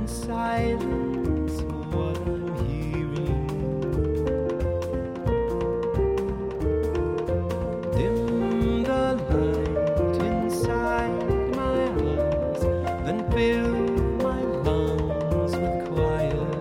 silence what I'm hearing. Dim the light inside my eyes, then fill my lungs with quiet.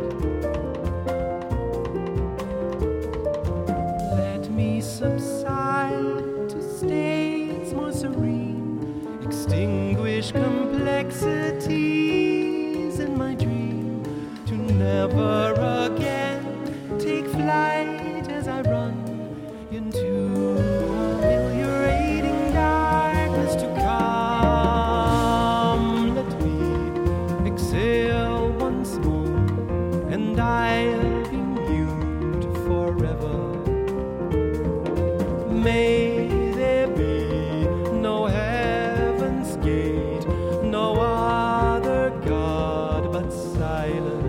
Let me subside to states more serene, extinguish complexities in my dream, to never again take flight as I run into ameliorating darkness to come. Let me exhale once more, and I'll be mute forever. May there be no heaven's gate, no other God but silence.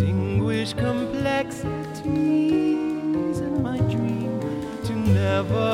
Extinguish complexities in my dream, to never